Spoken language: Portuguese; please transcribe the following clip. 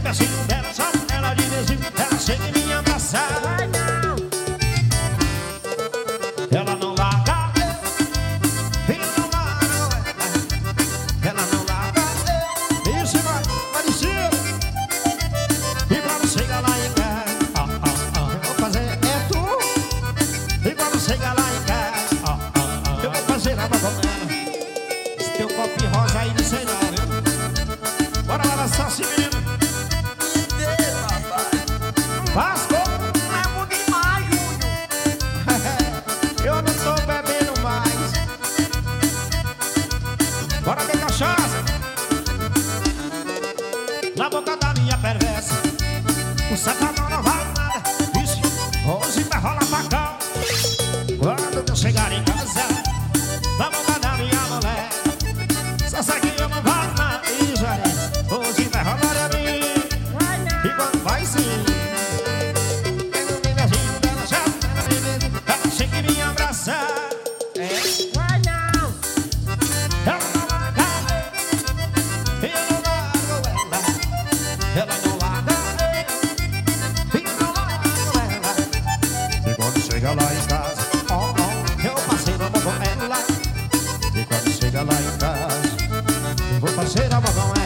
pertinho dela, só ela de beijinho. Ela chega e me abraça. Ela não larga, eu não largo. Ela não larga, isso vai descer. E quando chega lá em casa, eu vou fazer é tu. E quando chega lá em casa, eu vou fazer a babamela. Esse teu copo rosa aí, não sei não, viu? Bora lá dançar assim, menino. Vasco, Lemo demais, Júnior. eu não tô bebendo mais. Bora ver cachaça. Na boca da minha perversa, o safadão não vale nada. Vixe, hoje vai rolar facão. Quando eu chegar em casa, na boca da minha mulher, só sei que eu não vale nada. E já é, hoje vai rolar a mim. Vai não. E quando vai sim, ela chega e me abraça. Vai não. Ela não larga, eu não largo ela. Ela não larga, eu não largo ela. E quando chega lá em casa, eu passei na mão com ela. E quando chega lá em casa, eu vou passar a mão com ela.